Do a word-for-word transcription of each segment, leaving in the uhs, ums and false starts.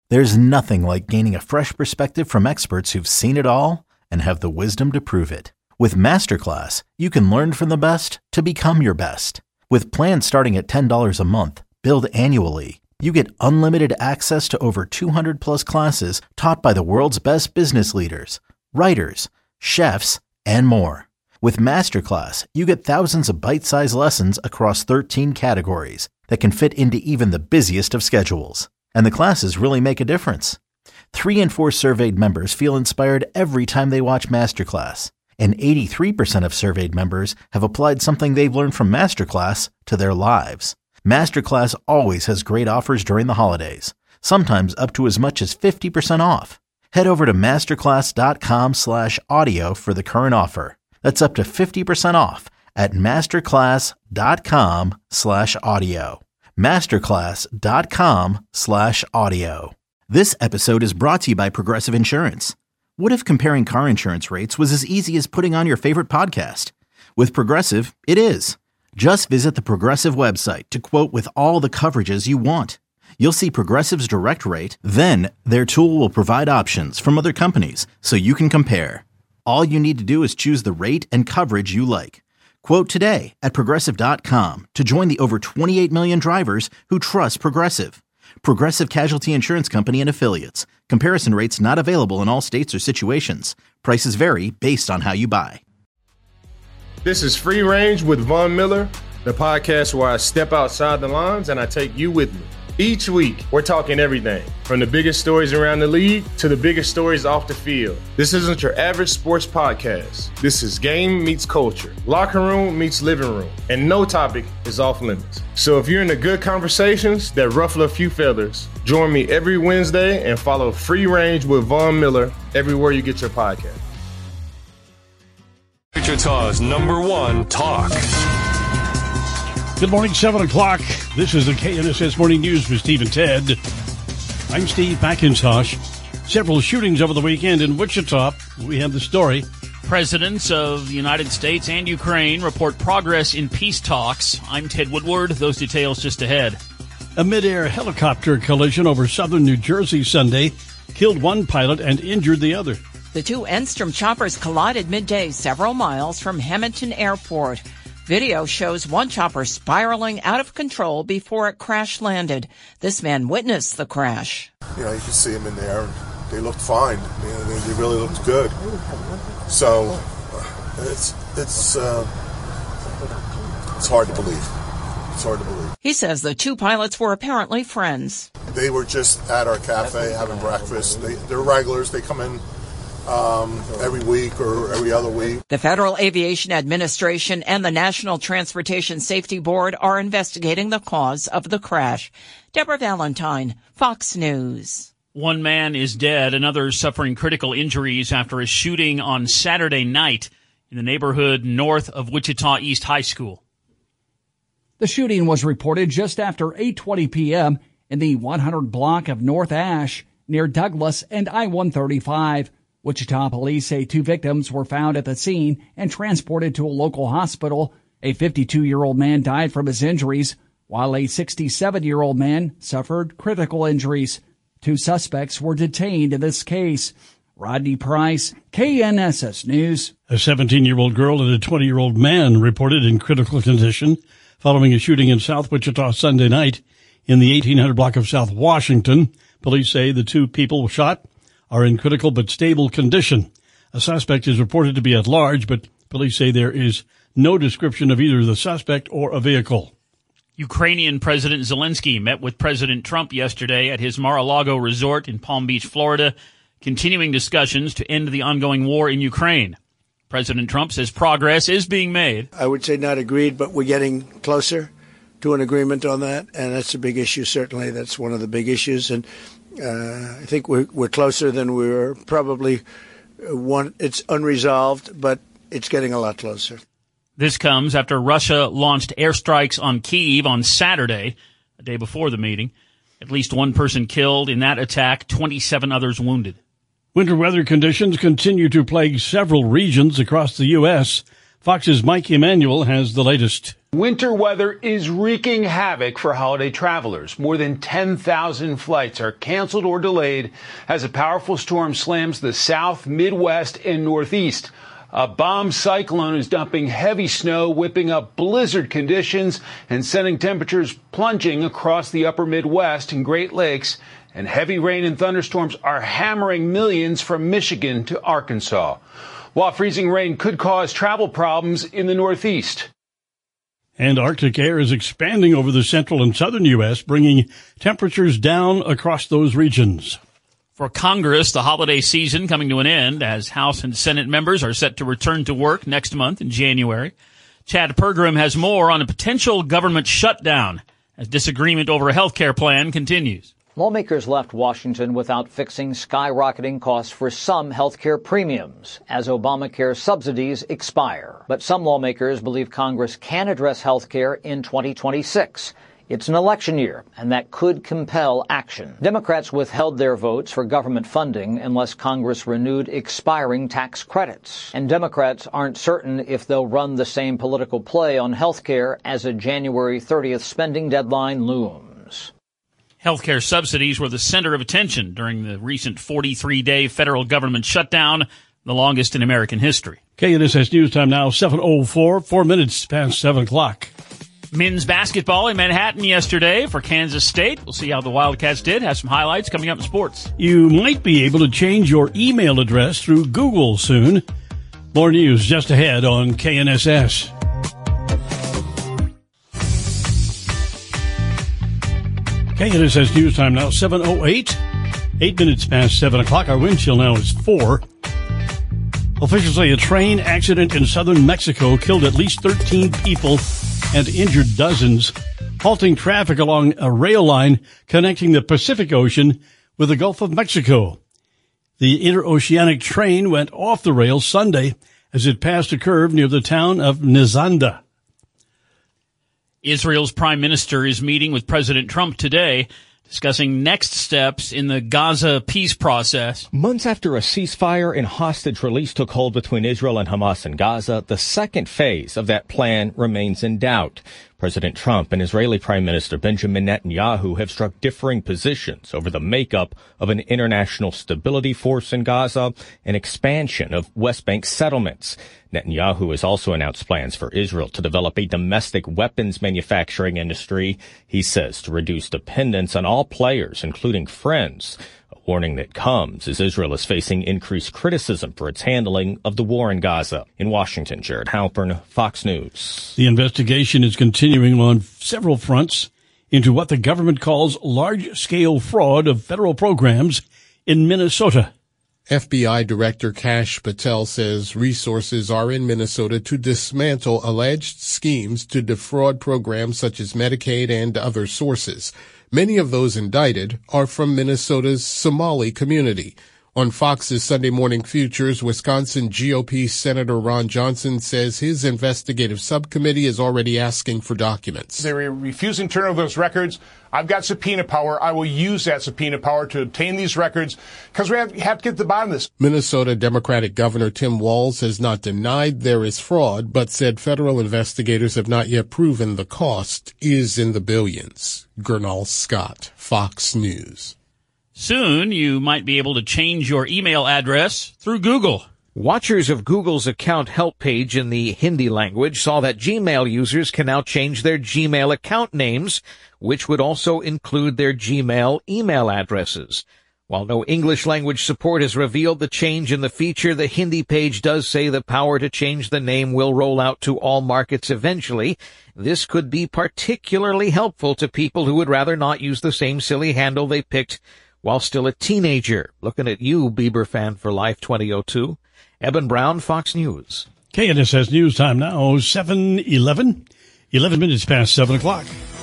There's nothing like gaining a fresh perspective from experts who've seen it all and have the wisdom to prove it. With Masterclass, you can learn from the best to become your best. With plans starting at ten dollars a month, billed annually, you get unlimited access to over two hundred plus classes taught by the world's best business leaders, writers, chefs, and more. With Masterclass, you get thousands of bite-sized lessons across thirteen categories that can fit into even the busiest of schedules. And the classes really make a difference. Three in four surveyed members feel inspired every time they watch Masterclass. And eighty-three percent of surveyed members have applied something they've learned from Masterclass to their lives. Masterclass always has great offers during the holidays, sometimes up to as much as fifty percent off. Head over to masterclass.com slash audio for the current offer. That's up to fifty percent off at masterclass.com slash audio. masterclass.com slash audio. This episode is brought to you by Progressive Insurance. What if comparing car insurance rates was as easy as putting on your favorite podcast? With Progressive, it is. Just visit the Progressive website to quote with all the coverages you want. You'll see Progressive's direct rate, then their tool will provide options from other companies so you can compare. All you need to do is choose the rate and coverage you like. Quote today at Progressive dot com to join the over twenty-eight million drivers who trust Progressive. Progressive Casualty Insurance Company and Affiliates. Comparison rates not available in all states or situations. Prices vary based on how you buy. This is Free Range with Von Miller, the podcast where I step outside the lines and I take you with me. Each week, we're talking everything from the biggest stories around the league to the biggest stories off the field. This isn't your average sports podcast. This is game meets culture, locker room meets living room, and no topic is off limits. So if you're into good conversations that ruffle a few feathers, join me every Wednesday and follow Free Range with Von Miller everywhere you get your podcast. Wichita's number one talk. Good morning, seven o'clock. This is the K N S S Morning News with Steve and Ted. I'm Steve McIntosh. Several shootings over the weekend in Wichita. We have the story. Presidents of the United States and Ukraine report progress in peace talks. I'm Ted Woodward. Those details just ahead. A mid-air helicopter collision over southern New Jersey Sunday killed one pilot and injured the other. The two Enstrom choppers collided midday several miles from Hamilton Airport. Video shows one chopper spiraling out of control before it crash landed. This man witnessed the crash. You know, you can see them in there. They looked fine. You know, they, they really looked good. So it's it's uh, it's hard to believe. It's hard to believe. He says the two pilots were apparently friends. They were just at our cafe having breakfast. They, they're regulars. They come in Um, every week or every other week. The Federal Aviation Administration and the National Transportation Safety Board are investigating the cause of the crash. Deborah Valentine, Fox News. One man is dead, another suffering critical injuries after a shooting on Saturday night in the neighborhood north of Wichita East High School. The shooting was reported just after eight twenty p.m. in the one hundred block of North Ash near Douglas and I one thirty-five. Wichita police say two victims were found at the scene and transported to a local hospital. A fifty-two-year-old man died from his injuries, while a sixty-seven-year-old man suffered critical injuries. Two suspects were detained in this case. Rodney Price, K N S S News. A seventeen-year-old girl and a twenty-year-old man reported in critical condition following a shooting in South Wichita Sunday night in the eighteen hundred block of South Washington. Police say the two people shot are in critical but stable condition. A suspect is reported to be at large, but police say there is no description of either the suspect or a vehicle. Ukrainian President Zelensky met with President Trump yesterday at his Mar-a-Lago resort in Palm Beach, Florida, continuing discussions to end the ongoing war in Ukraine. President Trump says progress is being made. I would say not agreed, but we're getting closer to an agreement on that, and that's a big issue, certainly. That's one of the big issues, and Uh, I think we're, we're closer than we were probably one. It's unresolved, but it's getting a lot closer. This comes after Russia launched airstrikes on Kyiv on Saturday, a day before the meeting. At least one person killed in that attack, twenty-seven others wounded. Winter weather conditions continue to plague several regions across the U S Fox's Mike Emanuel has the latest. Winter weather is wreaking havoc for holiday travelers. More than ten thousand flights are canceled or delayed as a powerful storm slams the South, Midwest, and Northeast. A bomb cyclone is dumping heavy snow, whipping up blizzard conditions and sending temperatures plunging across the upper Midwest and Great Lakes. And heavy rain and thunderstorms are hammering millions from Michigan to Arkansas, while freezing rain could cause travel problems in the Northeast. And Arctic air is expanding over the central and southern U S, bringing temperatures down across those regions. For Congress, the holiday season coming to an end as House and Senate members are set to return to work next month in January. Chad Pergram has more on a potential government shutdown as disagreement over a health care plan continues. Lawmakers left Washington without fixing skyrocketing costs for some health care premiums as Obamacare subsidies expire. But some lawmakers believe Congress can address health care in twenty twenty-six. It's an election year, and that could compel action. Democrats withheld their votes for government funding unless Congress renewed expiring tax credits. And Democrats aren't certain if they'll run the same political play on health care as a January thirtieth spending deadline looms. Healthcare subsidies were the center of attention during the recent forty-three day federal government shutdown, the longest in American history. K N S S News Time now, seven oh four, four minutes past seven o'clock. Men's basketball in Manhattan yesterday for Kansas State. We'll see how the Wildcats did. Have some highlights coming up in sports. You might be able to change your email address through Google soon. More news just ahead on K N S S. K N S S News Time now, seven oh eight. Eight minutes past seven o'clock. Our wind chill now is four. Officials say a train accident in southern Mexico killed at least thirteen people and injured dozens, halting traffic along a rail line connecting the Pacific Ocean with the Gulf of Mexico. The interoceanic train went off the rails Sunday as it passed a curve near the town of Nizanda. Israel's prime minister is meeting with President Trump today, discussing next steps in the Gaza peace process. Months after a ceasefire and hostage release took hold between Israel and Hamas in Gaza, the second phase of that plan remains in doubt. President Trump and Israeli Prime Minister Benjamin Netanyahu have struck differing positions over the makeup of an international stability force in Gaza and expansion of West Bank settlements. Netanyahu has also announced plans for Israel to develop a domestic weapons manufacturing industry, he says, to reduce dependence on all players, including friends. A warning that comes as Israel is facing increased criticism for its handling of the war in Gaza. In Washington, Jared Halpern, Fox News. The investigation is continuing on several fronts into what the government calls large-scale fraud of federal programs in Minnesota. F B I Director Kash Patel says resources are in Minnesota to dismantle alleged schemes to defraud programs such as Medicaid and other sources. Many of those indicted are from Minnesota's Somali community. On Fox's Sunday Morning Futures, Wisconsin G O P Senator Ron Johnson says his investigative subcommittee is already asking for documents. They're refusing to turn over those records. I've got subpoena power. I will use that subpoena power to obtain these records because we have, have to get to the bottom of this. Minnesota Democratic Governor Tim Walz has not denied there is fraud, but said federal investigators have not yet proven the cost is in the billions. Gernal Scott, Fox News. Soon, you might be able to change your email address through Google. Watchers of Google's account help page in the Hindi language saw that Gmail users can now change their Gmail account names, which would also include their Gmail email addresses. While no English language support has revealed the change in the feature, the Hindi page does say the power to change the name will roll out to all markets eventually. This could be particularly helpful to people who would rather not use the same silly handle they picked while still a teenager. Looking at you, Bieber fan for life twenty oh two. Eben Brown, Fox News. K N S S News Time now, seven eleven. eleven minutes past seven o'clock.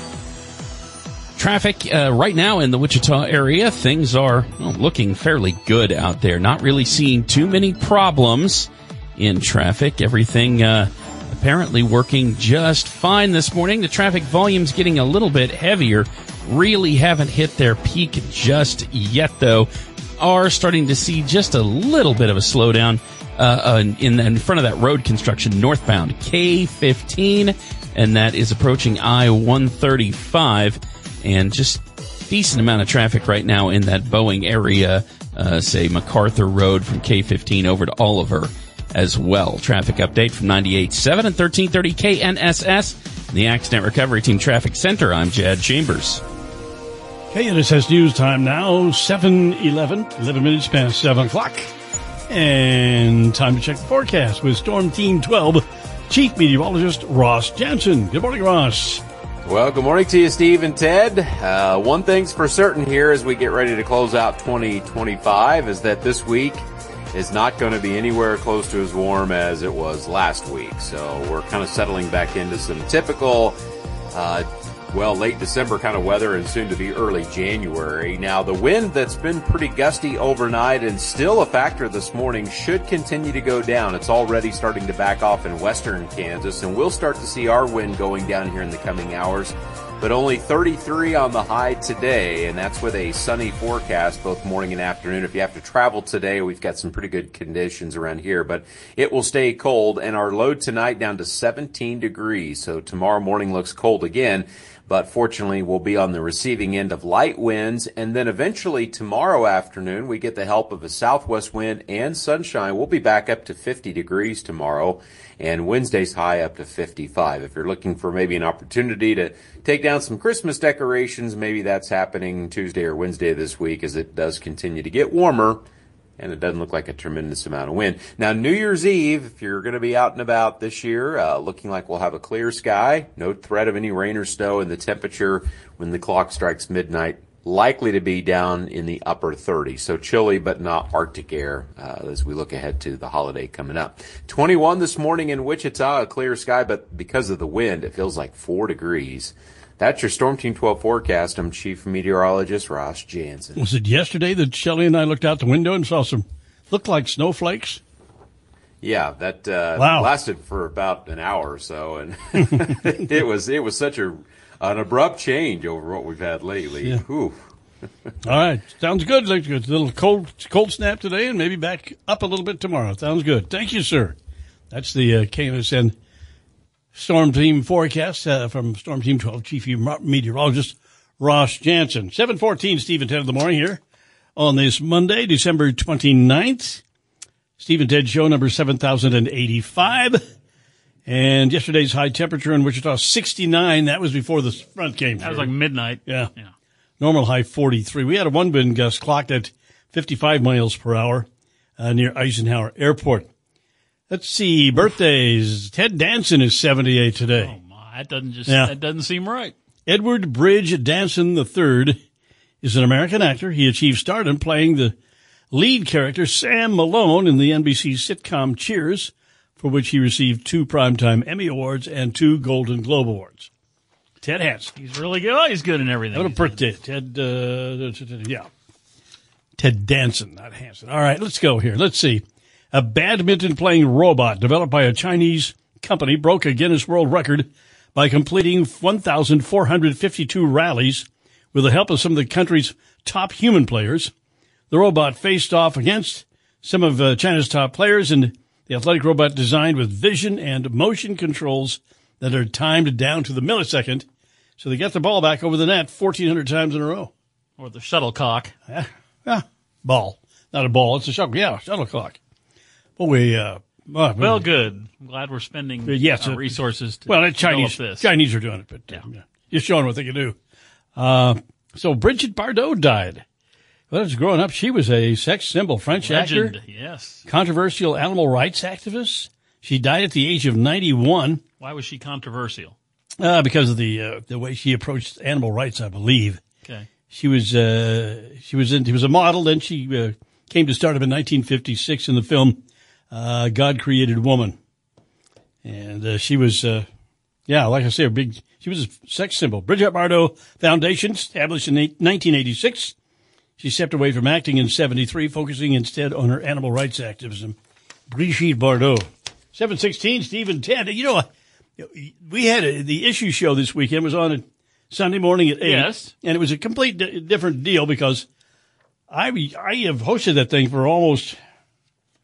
Traffic uh, right now in the Wichita area, things are well, looking fairly good out there. Not really seeing too many problems in traffic. Everything uh, apparently working just fine this morning. The traffic volume's getting a little bit heavier. Really haven't hit their peak just yet, though. Are starting to see just a little bit of a slowdown uh, uh, in, in front of that road construction northbound. K fifteen and that is approaching I one thirty-five, and just decent amount of traffic right now in that Boeing area, uh, say MacArthur Road from K fifteen over to Oliver as well. Traffic update from ninety-eight point seven and thirteen thirty K N S S, the Accident Recovery Team Traffic Center. I'm Chad Chambers. K N S S News Time now, seven eleven, eleven minutes past seven o'clock. And time to check the forecast with Storm Team twelve Chief Meteorologist Ross Jansen. Good morning, Ross. Well, good morning to you, Steve and Ted. Uh, one thing's for certain here as we get ready to close out twenty twenty-five is that this week is not going to be anywhere close to as warm as it was last week. So we're kind of settling back into some typical, uh, well, late December kind of weather and soon to be early January. Now, the wind that's been pretty gusty overnight and still a factor this morning should continue to go down. It's already starting to back off in western Kansas, and we'll start to see our wind going down here in the coming hours. But only thirty-three on the high today, and that's with a sunny forecast both morning and afternoon. If you have to travel today, we've got some pretty good conditions around here, but it will stay cold, and our low tonight down to seventeen degrees. So tomorrow morning looks cold again, but fortunately we'll be on the receiving end of light winds, and then eventually tomorrow afternoon we get the help of a southwest wind and sunshine. We'll be back up to fifty degrees tomorrow, and Wednesday's high up to fifty-five. If you're looking for maybe an opportunity to take down some Christmas decorations, maybe that's happening Tuesday or Wednesday this week as it does continue to get warmer, and it doesn't look like a tremendous amount of wind. Now, New Year's Eve, if you're going to be out and about this year, uh, looking like we'll have a clear sky, no threat of any rain or snow, and the temperature when the clock strikes midnight likely to be down in the upper thirties. So chilly, but not Arctic air uh, as we look ahead to the holiday coming up. twenty-one this morning in Wichita, a clear sky, but because of the wind, it feels like four degrees. That's your Storm Team twelve forecast. I'm Chief Meteorologist Ross Jansen. Was it yesterday that Shelley and I looked out the window and saw some, looked like snowflakes? Yeah, that uh, wow. lasted for about an hour or so, and it was it was such a an abrupt change over what we've had lately. Yeah. Whew. All right, sounds good. Looks good. A little cold cold snap today, and maybe back up a little bit tomorrow. Sounds good. Thank you, sir. That's the uh, K N S N Storm Team forecast uh, from Storm Team twelve Chief Meteorologist Ross Jansen. seven fourteen, Steve and Ted in the morning here on this Monday, December twenty-ninth. Steve and Ted show number seven thousand eighty-five. And yesterday's high temperature in Wichita, sixty-nine. That was before the front came through. That was like midnight. Yeah. Yeah. Normal high forty-three. We had a one wind gust clocked at fifty-five miles per hour uh, near Eisenhower Airport. Let's see, birthdays. Ted Danson is seventy-eight today. Oh my, that doesn't just Yeah. that doesn't seem right. Edward Bridge Danson the third is an American actor. He achieved stardom playing the lead character Sam Malone in the N B C sitcom Cheers, for which he received two Primetime Emmy Awards and two Golden Globe Awards. Ted Hansen. He's really good. Oh, he's good in everything. What a birthday. Ted, uh, yeah. Ted Danson, not Hansen. All right, let's go here. Let's see. A badminton-playing robot developed by a Chinese company broke a Guinness World Record by completing one thousand four hundred fifty-two rallies with the help of some of the country's top human players. The robot faced off against some of uh, China's top players, and the athletic robot designed with vision and motion controls that are timed down to the millisecond. So they got the ball back over the net fourteen hundred times in a row. Or the shuttlecock. Yeah, yeah. Ball. Not a ball. It's a shuttle. Yeah, shuttlecock. Well, we, uh, well, Well, good. I'm glad we're spending yes, our uh, resources to well, the Chinese, develop this. Chinese are doing it, but uh, yeah. Just showing what they can do. Uh, so Brigitte Bardot died. Well, as growing up, she was a sex symbol, French Legend, actor, yes. controversial animal rights activist. She died at the age of ninety-one. Why was she controversial? Uh, because of the uh, the way she approached animal rights, I believe. Okay. She was uh, she was in, she was a model. Then she uh, came to stardom in nineteen fifty-six in the film uh, God Created Woman, and uh, she was uh, yeah, like I say, a big. She was a sex symbol. Brigitte Bardot Foundation, established in nineteen eighty-six. She stepped away from acting in seventy-three, focusing instead on her animal rights activism. Brigitte Bardot. seven sixteen, Steve and Ted. You know, we had a, the issue show this weekend was on a Sunday morning at eight. Yes. And it was a complete di- different deal because I I have hosted that thing for almost,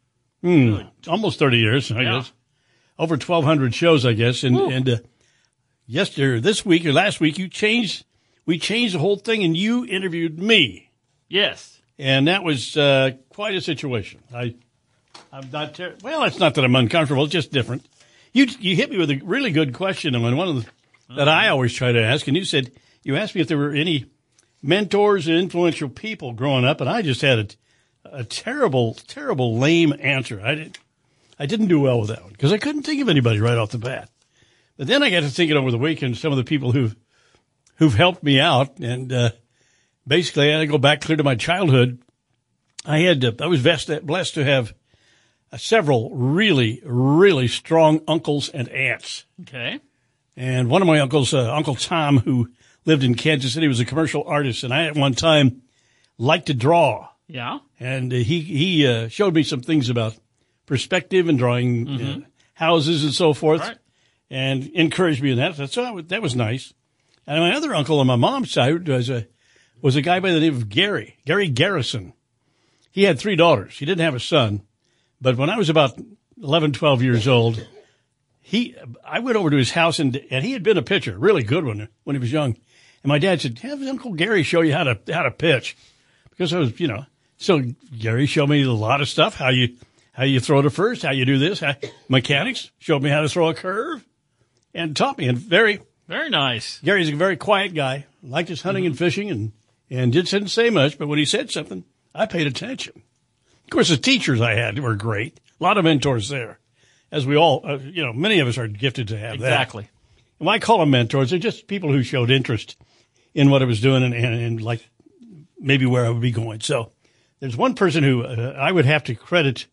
hmm, almost thirty years, I Yeah. guess. Over twelve hundred shows, I guess. And, and uh, yesterday, or this week or last week, you changed, we changed the whole thing and you interviewed me. Yes. And that was uh, quite a situation. I, I'm not, ter- well, it's not that I'm uncomfortable, it's just different. You you hit me with a really good question on one of the, that I always try to ask, and you said, you asked me if there were any mentors and influential people growing up, and I just had a, a terrible, terrible, lame answer. I didn't, I didn't do well with that one because I couldn't think of anybody right off the bat. But then I got to thinking over the weekend some of the people who've, who've helped me out, and uh, basically I had to go back clear to my childhood. I had to, I was blessed, blessed to have uh, several really, really strong uncles and aunts. Okay. And one of my uncles, uh, Uncle Tom, who lived in Kansas City, was a commercial artist, and I at one time liked to draw. Yeah. And uh, he he uh, showed me some things about perspective and drawing mm-hmm. uh, houses and so forth, right. and encouraged me in that. So that was nice. And my other uncle on my mom's side was a was a guy by the name of Gary, Gary Garrison. He had three daughters. He didn't have a son. But when I was about eleven, twelve years old, he I went over to his house, and and he had been a pitcher, really good one, when he was young. And my dad said, have Uncle Gary show you how to how to pitch. Because I was, you know, so Gary showed me a lot of stuff, how you how you throw to first, how you do this. How, mechanics showed me how to throw a curve and taught me. And very, very nice. Gary's a very quiet guy, liked his hunting mm-hmm. and fishing, and, and just didn't say much. But when he said something, I paid attention. Of course, the teachers I had were great. A lot of mentors there, as we all, uh, you know, many of us are gifted to have exactly. that. Exactly. And when I call them mentors, they're just people who showed interest in what I was doing and, and, and like maybe where I would be going. So there's one person who uh, I would have to credit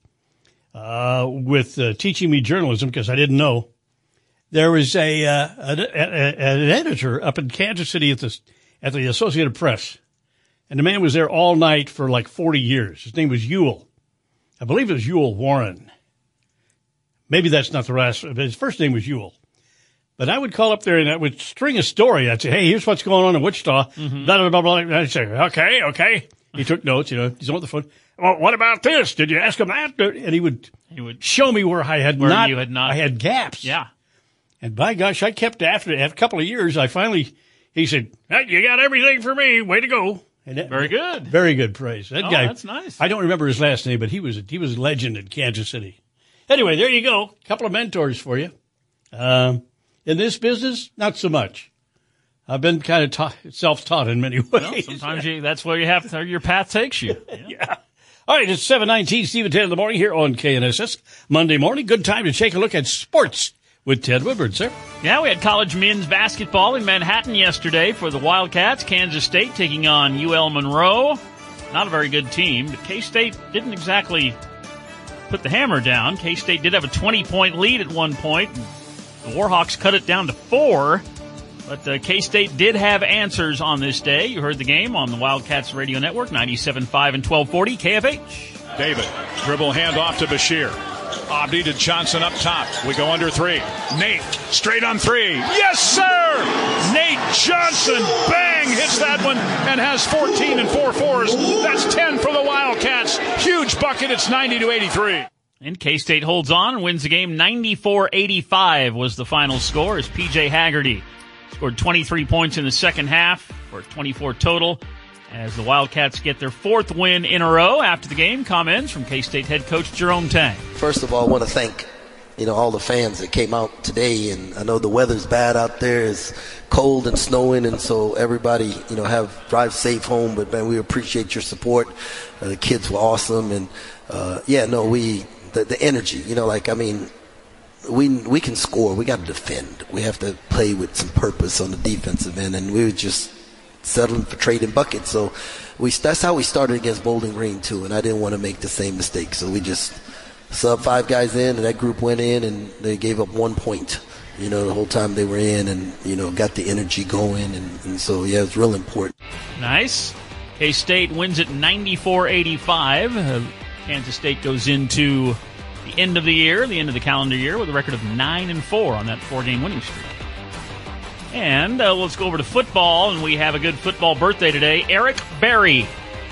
uh, with uh, teaching me journalism because I didn't know. There was a, uh, a, a an editor up in Kansas City at the at the Associated Press, and the man was there all night for like forty years. His name was Ewell. I believe it was Ewell Warren. Maybe that's not the last. But his first name was Ewell. But I would call up there and I would string a story. I'd say, hey, here's what's going on in Wichita. Mm-hmm. Blah, blah, blah, blah. And I'd say, okay, okay. He took notes, you know. He's on the phone. Well, what about this? Did you ask him that? And he would, he would show me where I had where not, you had not. I had gaps. Yeah. And by gosh, I kept after it. After a couple of years, I finally, he said, hey, you got everything for me. Way to go. And that, very good. Very good praise. That oh, guy. That's nice. I don't remember his last name, but he was, he was a legend in Kansas City. Anyway, there you go. A couple of mentors for you. Um, In this business, not so much. I've been kind of ta- self-taught in many ways. Well, sometimes you, that's where you have to, your path takes you. Yeah. yeah. All right, it's seven nineteen, Steve and Ted in the morning here on K N S S. Monday morning, good time to take a look at sports with Ted Woodward, sir. Yeah, we had college men's basketball in Manhattan yesterday for the Wildcats. Kansas State taking on U L Monroe. Not a very good team, but K-State didn't exactly put the hammer down. K-State did have a twenty-point lead at one point. The Warhawks cut it down to four, but uh, K-State did have answers on this day. You heard the game on the Wildcats Radio Network, ninety-seven point five and twelve forty K F H. David, dribble handoff to Bashir. Abdi to Johnson up top. We go under three. Nate, straight on three. Yes, sir! Nate Johnson, bang, hits that one and has fourteen and four fours. That's ten for the Wildcats. Huge bucket. It's ninety to eighty-three. And K-State holds on and wins the game. ninety-four eighty-five was the final score as P J Haggerty scored twenty-three points in the second half for twenty-four total as the Wildcats get their fourth win in a row. After the game, comments from K-State head coach Jerome Tang. First of all, I want to thank you know all the fans that came out today, and I know the weather's bad out there. It's cold and snowing, and so everybody you know have drive safe home. But man, we appreciate your support. Uh, the kids were awesome, and uh, yeah, no, we. The, the energy, you know, like, I mean, we we can score. We got to defend. We have to play with some purpose on the defensive end, and we were just settling for trading buckets. So we that's how we started against Bowling Green, too, and I didn't want to make the same mistake. So we just subbed five guys in, and that group went in, and they gave up one point, you know, the whole time they were in, and, you know, got the energy going, and, and so, yeah, it's real important. Nice. K-State wins it ninety-four eighty-five. Uh, Kansas State goes into the end of the year, the end of the calendar year, with a record of nine and four on that four-game winning streak. And uh, let's go over to football, and we have a good football birthday today. Eric Berry,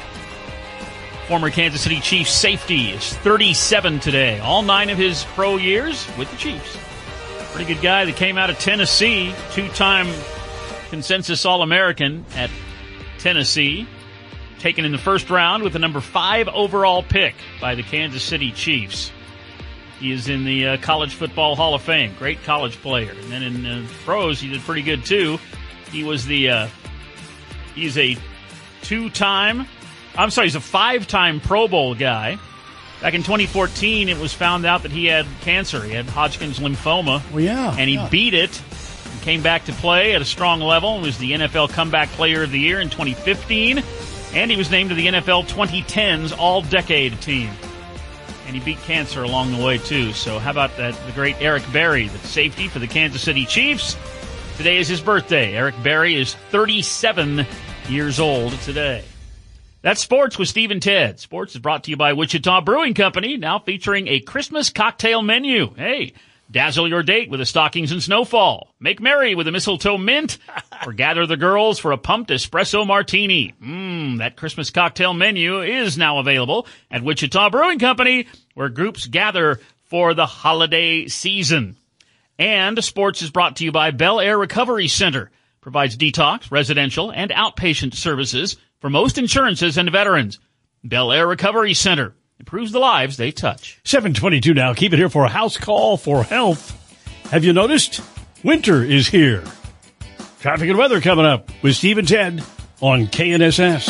former Kansas City Chiefs safety, is thirty-seven today. All nine of his pro years with the Chiefs. Pretty good guy that came out of Tennessee, two-time consensus All-American at Tennessee, taken in the first round with the number five overall pick by the Kansas City Chiefs. He is in the uh, College Football Hall of Fame. Great college player. And then in uh, pros, he did pretty good, too. He was the, uh, he's a two-time, I'm sorry, he's a five-time Pro Bowl guy. Back in twenty fourteen, it was found out that he had cancer. He had Hodgkin's lymphoma. Well, yeah. And he yeah. beat it and came back to play at a strong level and was the N F L Comeback Player of the Year in twenty fifteen. And he was named to the N F L twenty tens All-Decade Team. And he beat cancer along the way, too. So how about that? The great Eric Berry, the safety for the Kansas City Chiefs. Today is his birthday. Eric Berry is thirty-seven years old today. That's Sports with Steve and Ted. Sports is brought to you by Wichita Brewing Company, now featuring a Christmas cocktail menu. Hey, dazzle your date with a stockings and snowfall. Make merry with a mistletoe mint, or gather the girls for a pumped espresso martini. Mmm, that Christmas cocktail menu is now available at Wichita Brewing Company, where groups gather for the holiday season. And sports is brought to you by Bel Air Recovery Center. Provides detox, residential, and outpatient services for most insurances and veterans. Bel Air Recovery Center improves the lives they touch. seven twenty-two now. Keep it here for a house call for health. Have you noticed? Winter is here. Traffic and weather coming up with Steve and Ted on K N S S.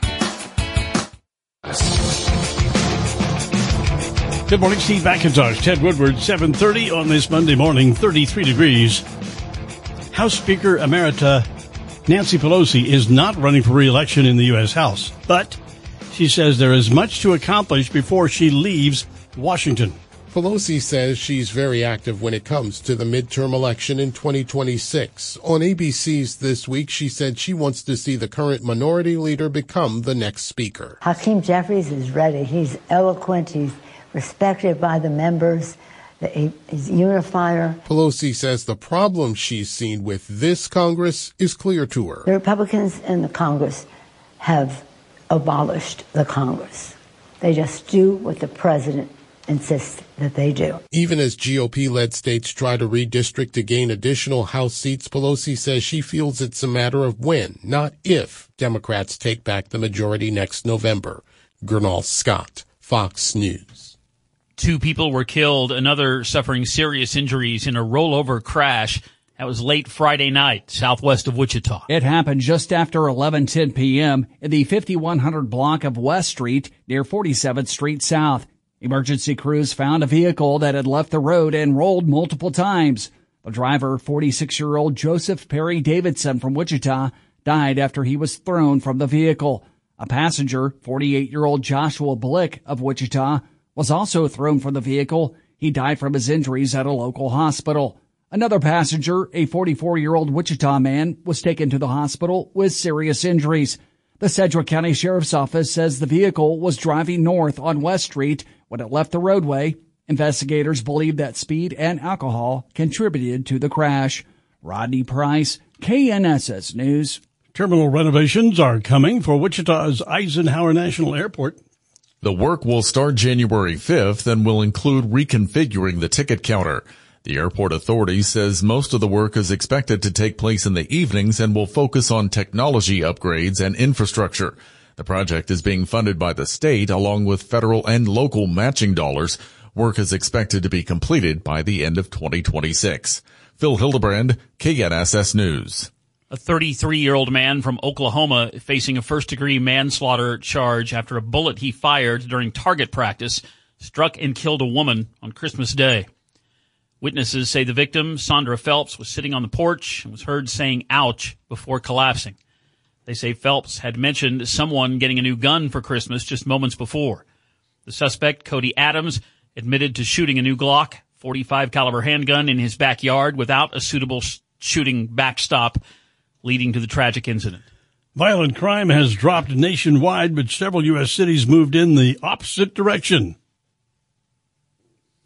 Good morning, Steve McIntosh, Ted Woodward, seven thirty on this Monday morning, thirty-three degrees. House Speaker Emerita Nancy Pelosi is not running for re-election in the U S. House, but she says there is much to accomplish before she leaves Washington. Pelosi says she's very active when it comes to the midterm election in twenty twenty-six. On A B C's This Week, she said she wants to see the current minority leader become the next speaker. Hakeem Jeffries is ready. He's eloquent. He's respected by the members. He's a unifier. Pelosi says the problem she's seen with this Congress is clear to her. The Republicans in the Congress have abolished the Congress. They just do what the president insists that they do. Even as G O P-led states try to redistrict to gain additional House seats, Pelosi says she feels it's a matter of when, not if, Democrats take back the majority next November. Gernal Scott, Fox News. Two people were killed, another suffering serious injuries in a rollover crash. That was late Friday night, southwest of Wichita. It happened just after eleven ten p.m. in the fifty-one hundred block of West Street near forty-seventh Street South. Emergency crews found a vehicle that had left the road and rolled multiple times. The driver, forty-six-year-old Joseph Perry Davidson from Wichita, died after he was thrown from the vehicle. A passenger, forty-eight-year-old Joshua Blick of Wichita, was also thrown from the vehicle. He died from his injuries at a local hospital. Another passenger, a forty-four-year-old Wichita man, was taken to the hospital with serious injuries. The Sedgwick County Sheriff's Office says the vehicle was driving north on West Street when it left the roadway. Investigators believe that speed and alcohol contributed to the crash. Rodney Price, K N S S News. Terminal renovations are coming for Wichita's Eisenhower National Airport. The work will start January fifth and will include reconfiguring the ticket counter. The airport authority says most of the work is expected to take place in the evenings and will focus on technology upgrades and infrastructure. The project is being funded by the state along with federal and local matching dollars. Work is expected to be completed by the end of twenty twenty-six. Phil Hildebrand, K N S S News. A thirty-three-year-old man from Oklahoma facing a first-degree manslaughter charge after a bullet he fired during target practice struck and killed a woman on Christmas Day. Witnesses say the victim, Sandra Phelps, was sitting on the porch and was heard saying ouch before collapsing. They say Phelps had mentioned someone getting a new gun for Christmas just moments before. The suspect, Cody Adams, admitted to shooting a new Glock forty-five caliber handgun in his backyard without a suitable shooting backstop, leading to the tragic incident. Violent crime has dropped nationwide, but several U S cities moved in the opposite direction.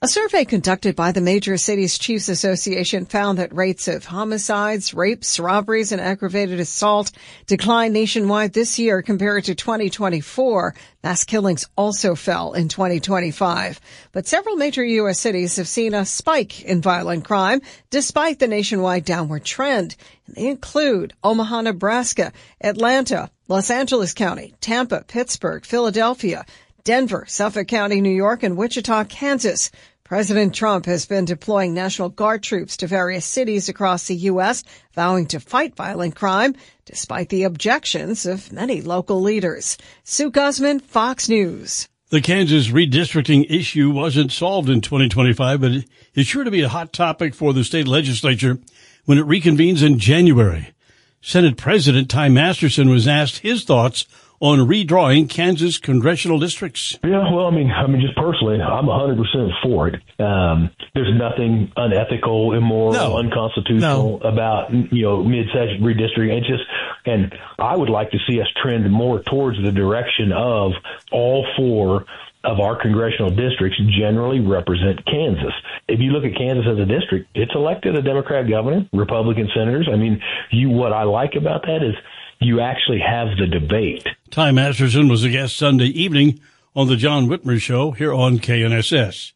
A survey conducted by the Major Cities Chiefs Association found that rates of homicides, rapes, robberies, and aggravated assault declined nationwide this year compared to twenty twenty-four. Mass killings also fell in twenty twenty-five. But several major U S cities have seen a spike in violent crime despite the nationwide downward trend. They include Omaha, Nebraska, Atlanta, Los Angeles County, Tampa, Pittsburgh, Philadelphia, Denver, Suffolk County, New York, and Wichita, Kansas. President Trump has been deploying National Guard troops to various cities across the U S, vowing to fight violent crime, despite the objections of many local leaders. Sue Guzman, Fox News. The Kansas redistricting issue wasn't solved in twenty twenty-five, but it's sure to be a hot topic for the state legislature when it reconvenes in January. Senate President Ty Masterson was asked his thoughts on redrawing Kansas congressional districts. Yeah, well, I mean, I mean, just personally, I'm one hundred percent for it. Um, there's nothing unethical, immoral, No. unconstitutional No. about, you know, mid-session redistricting. It's just, and I would like to see us trend more towards the direction of all four of our congressional districts generally represent Kansas. If you look at Kansas as a district, it's elected a Democrat governor, Republican senators. I mean, you, what I like about that is you actually have the debate. Ty Masterson was a guest Sunday evening on the John Whitmer Show here on K N S S.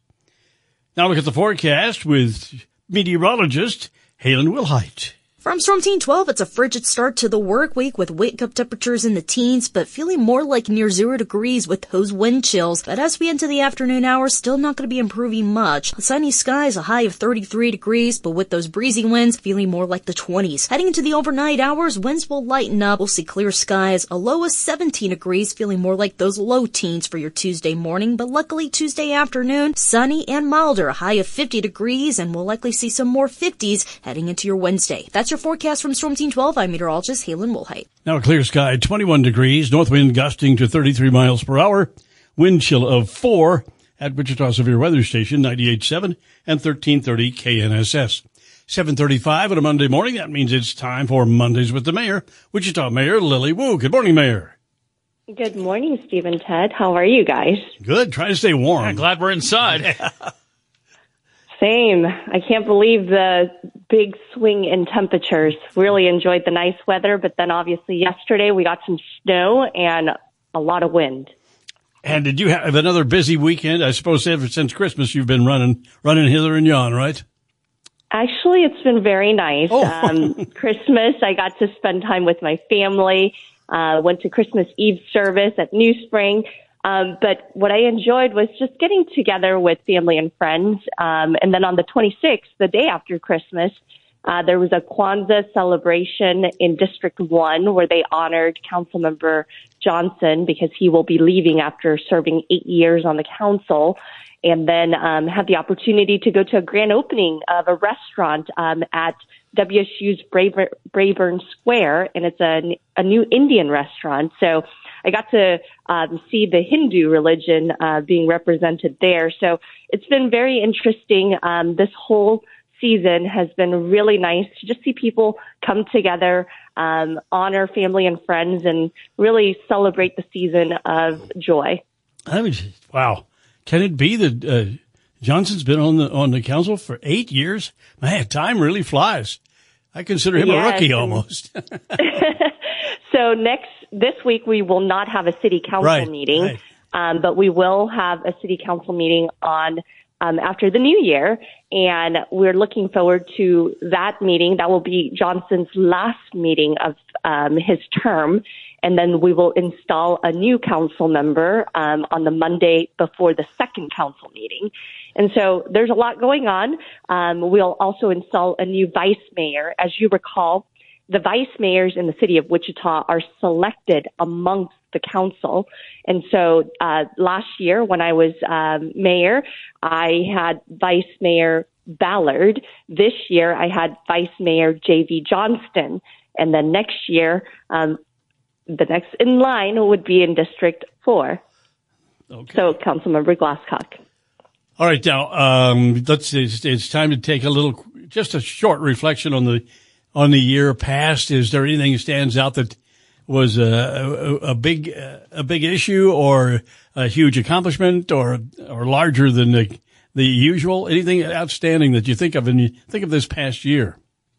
Now look at the forecast with meteorologist Halen Wilhite. From Storm Team twelve, it's a frigid start to the work week with wake-up temperatures in the teens, but feeling more like near zero degrees with those wind chills. But as we enter the afternoon hours, still not going to be improving much. Sunny skies, a high of thirty-three degrees, but with those breezy winds, feeling more like the twenties. Heading into the overnight hours, winds will lighten up. We'll see clear skies, a low of seventeen degrees, feeling more like those low teens for your Tuesday morning. But luckily, Tuesday afternoon, sunny and milder, a high of fifty degrees, and we'll likely see some more fifties heading into your Wednesday. That's your forecast from Storm Team twelve. I'm meteorologist Halen Wilhite. Now a clear sky, twenty-one degrees, north wind gusting to thirty-three miles per hour, wind chill of four at Wichita Severe Weather Station, ninety-eight point seven and thirteen thirty K N S S. seven thirty-five on a Monday morning. That means it's time for Mondays with the Mayor, Wichita Mayor Lily Wu. Good morning, Mayor. Good morning, Steve and Ted. How are you guys? Good. Trying to stay warm. I'm glad we're inside. Same. I can't believe the big swing in temperatures. Really enjoyed the nice weather, but then obviously yesterday we got some snow and a lot of wind. And did you have another busy weekend? I suppose ever since Christmas you've been running, running hither and yon, right? Actually, it's been very nice. Oh. Um, Christmas, I got to spend time with my family. Uh, went to Christmas Eve service at New Spring. Um, but what I enjoyed was just getting together with family and friends. Um, and then on the twenty-sixth, the day after Christmas, uh, there was a Kwanzaa celebration in District one where they honored Councilmember Johnson because he will be leaving after serving eight years on the council. And then um, had the opportunity to go to a grand opening of a restaurant um, at W S U's Braver, Brayburn Square, and it's a, a new Indian restaurant. So I got to um, see the Hindu religion uh, being represented there. So it's been very interesting. Um, this whole season has been really nice to just see people come together, um, honor family and friends, and really celebrate the season of joy. I mean, wow. Can it be that uh, Johnson's been on the on the council for eight years? Man, time really flies. I consider him Yes. a rookie almost. So next, this week, we will not have a city council Right, meeting, right. Um, but we will have a city council meeting on um, after the new year, and we're looking forward to that meeting. That will be Johnson's last meeting of um, his term, and then we will install a new council member um, on the Monday before the second council meeting. And so there's a lot going on. Um, we'll also install a new vice mayor. As you recall, the vice mayors in the city of Wichita are selected amongst the council. And so uh, last year when I was um, mayor, I had Vice Mayor Ballard. This year I had Vice Mayor J V Johnston. And then next year, um, the next in line would be in District four. Okay. So Councilmember Glasscock. All right, now um, let's. It's, it's time to take a little, just a short reflection on the on the year past. Is there anything that stands out that was a, a, a big a big issue, or a huge accomplishment, or or larger than the usual? Anything outstanding that you think of, and you think of this past year?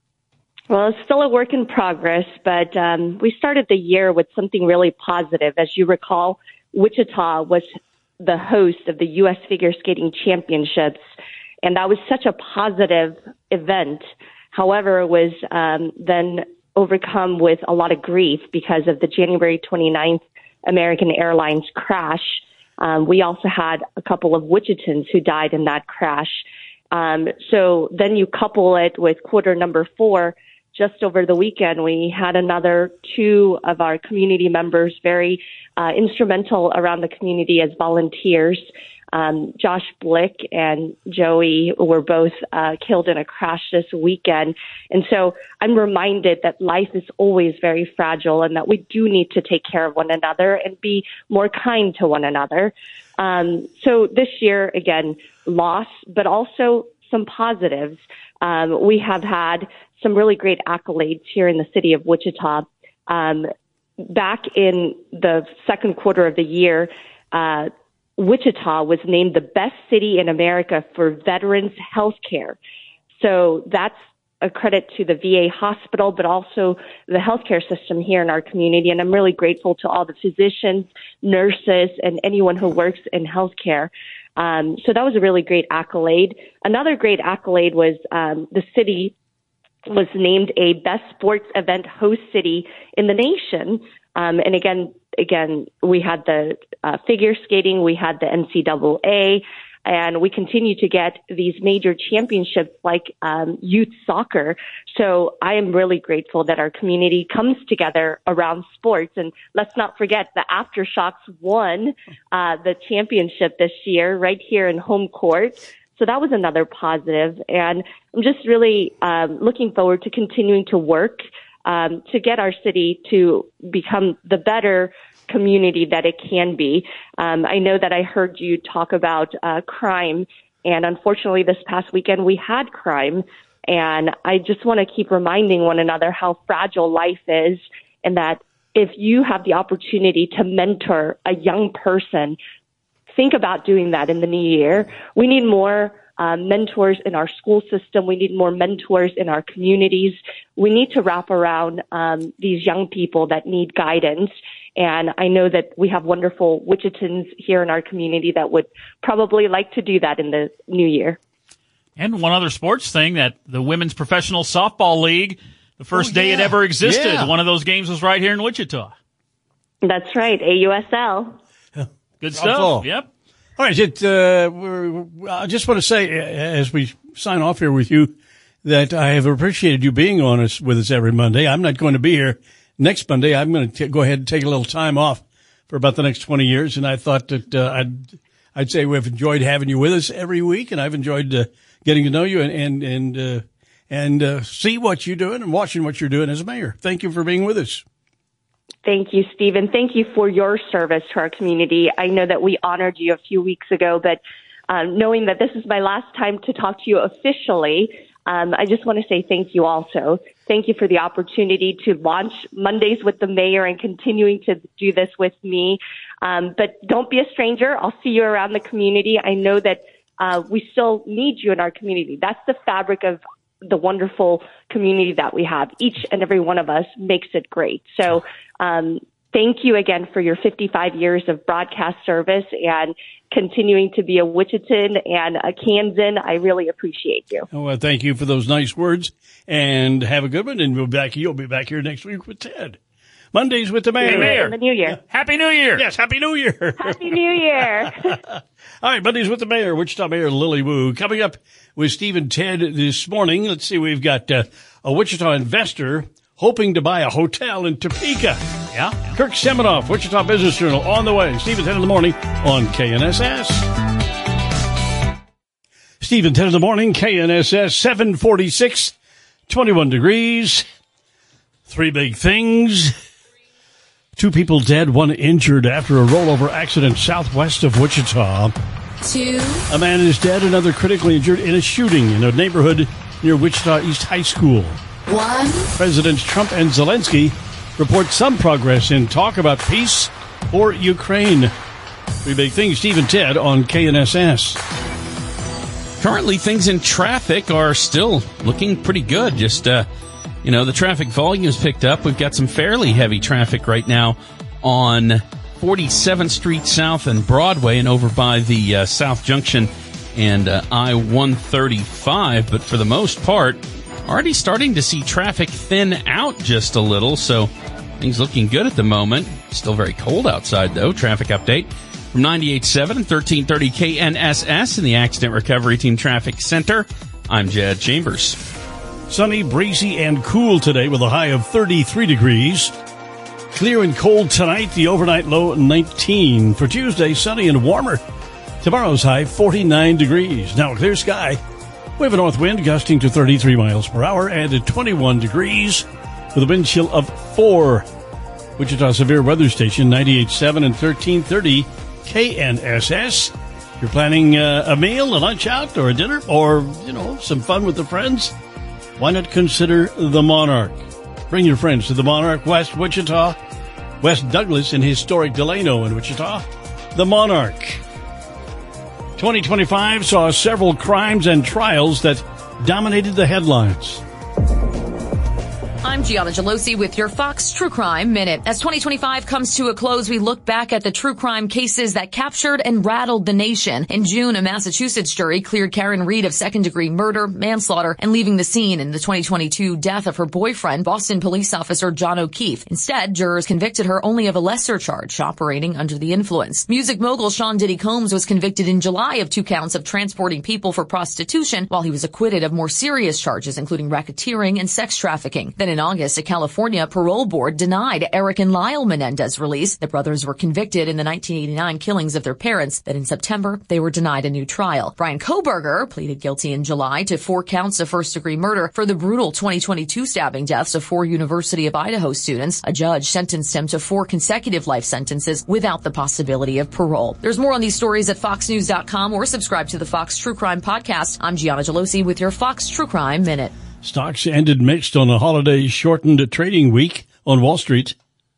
Well, it's still a work in progress, but um, we started the year with something really positive. As you recall, Wichita was the host of the U S Figure Skating Championships, and that was such a positive event. However, it was um, then overcome with a lot of grief because of the January twenty-ninth American Airlines crash. Um, we also had a couple of Wichitans who died in that crash. Um, so then you couple it with quarter number four. Just over the weekend, we had another two of our community members very uh, instrumental around the community as volunteers. Um, Josh Blick and Joey were both uh, killed in a crash this weekend. And so I'm reminded that life is always very fragile and that we do need to take care of one another and be more kind to one another. Um, so this year, again, loss, but also some positives. Um, we have had some really great accolades here in the city of Wichita. Um, back in the second quarter of the year, uh, Wichita was named the best city in America for veterans health care. So that's a credit to the V A hospital, but also the healthcare system here in our community. And I'm really grateful to all the physicians, nurses, and anyone who works in healthcare. Um, so that was a really great accolade. Another great accolade was um, the city was named a best sports event host city in the nation. Um, and again, again, we had the uh, figure skating, we had the N C double A, and we continue to get these major championships like um, youth soccer. So I am really grateful that our community comes together around sports. And let's not forget the Aftershocks won uh, the championship this year right here in home court. So that was another positive. And I'm just really um, looking forward to continuing to work um, to get our city to become the better community that it can be. Um, I know that I heard you talk about uh, crime, and unfortunately this past weekend we had crime. And I just want to keep reminding one another how fragile life is, and that if you have the opportunity to mentor a young person, think about doing that in the new year. We need more uh, mentors in our school system. We need more mentors in our communities. We need to wrap around um, these young people that need guidance. And I know that we have wonderful Wichitans here in our community that would probably like to do that in the new year. And one other sports thing, that the Women's Professional Softball League, the first oh, day yeah. it ever existed, yeah. one of those games was right here in Wichita. That's right, A U S L. Good stuff. Yep. All right. It, uh, we're, I just want to say, as we sign off here with you, that I have appreciated you being on us with us every Monday. I'm not going to be here next Monday. I'm going to go ahead and take a little time off for about the next twenty years. And I thought that uh, I'd, I'd say we've enjoyed having you with us every week, and I've enjoyed uh, getting to know you and and and, uh, and uh, see what you're doing and watching what you're doing as a mayor. Thank you for being with us. Thank you, Stephen. Thank you for your service to our community. I know that we honored you a few weeks ago, but um, knowing that this is my last time to talk to you officially, um, I just want to say thank you also. Thank you for the opportunity to launch Mondays with the mayor and continuing to do this with me. Um, but don't be a stranger. I'll see you around the community. I know that uh, we still need you in our community. That's the fabric of the wonderful community that we have. Each and every one of us makes it great. So um, thank you again for your fifty-five years of broadcast service and continuing to be a Wichitan and a Kansan. I really appreciate you. Oh, well, thank you for those nice words, and have a good one. And we'll be back, you'll be back here next week with Ted. Mondays with the mayor. Hey, mayor. In the new year. Yeah. Happy New Year. Yes, Happy New Year. Happy New Year. All right, Mondays with the mayor, Wichita Mayor Lily Wu. Coming up with Steve and Ted this morning, let's see, we've got uh, a Wichita investor hoping to buy a hotel in Topeka. Yeah. Kirk Seminoff, Wichita Business Journal, on the way. Steve and Ted in the morning on K N S S. Steve and Ted in the morning, K N S S, seven forty-six, twenty-one degrees. Three big things. Two people dead, one injured after a rollover accident southwest of Wichita. Two. A man is dead, another critically injured in a shooting in a neighborhood near Wichita East High School. One. Presidents Trump and Zelensky report some progress in talk about peace for Ukraine. Three big things, Steve and Ted on K N S S. currently things in traffic are still looking pretty good. Just, uh, you know, the traffic volume has picked up. We've got some fairly heavy traffic right now on forty-seventh Street South and Broadway and over by the uh, South Junction and uh, I one thirty-five. But for the most part, already starting to see traffic thin out just a little. So things looking good at the moment. Still very cold outside, though. Traffic update from ninety-eight point seven and thirteen thirty K N S S in the Accident Recovery Team Traffic Center. I'm Jed Chambers. Sunny, breezy, and cool today with a high of thirty-three degrees. Clear and cold tonight, the overnight low nineteen. For Tuesday, sunny and warmer. Tomorrow's high forty-nine degrees. Now clear sky. We have a north wind gusting to thirty-three miles per hour and at twenty-one degrees with a wind chill of four. Wichita Severe Weather Station, ninety-eight point seven and thirteen thirty K N S S. You're planning uh, a meal, a lunch out, or a dinner, or, you know, some fun with the friends? Why not consider the Monarch? Bring your friends to the Monarch, West Wichita, West Douglas, and historic Delano in Wichita. The Monarch. twenty twenty-five saw several crimes and trials that dominated the headlines. I'm Gianna Gelosi with your Fox True Crime Minute. As twenty twenty-five comes to a close, we look back at the true crime cases that captured and rattled the nation. In June, a Massachusetts jury cleared Karen Reed of second-degree murder, manslaughter, and leaving the scene in the twenty twenty-two death of her boyfriend, Boston police officer John O'Keefe. Instead, jurors convicted her only of a lesser charge, operating under the influence. Music mogul Sean Diddy Combs was convicted in July of two counts of transporting people for prostitution, while he was acquitted of more serious charges, including racketeering and sex trafficking. Then in August, a California parole board denied Eric and Lyle Menendez release. The brothers were convicted in the nineteen eighty-nine killings of their parents. Then in September, they were denied a new trial. Brian Kohberger pleaded guilty in July to four counts of first-degree murder for the brutal twenty twenty-two stabbing deaths of four University of Idaho students. A judge sentenced him to four consecutive life sentences without the possibility of parole. There's more on these stories at fox news dot com or subscribe to the Fox True Crime Podcast. I'm Gianna Gelosi with your Fox True Crime Minute. Stocks ended mixed on a holiday-shortened trading week on Wall Street.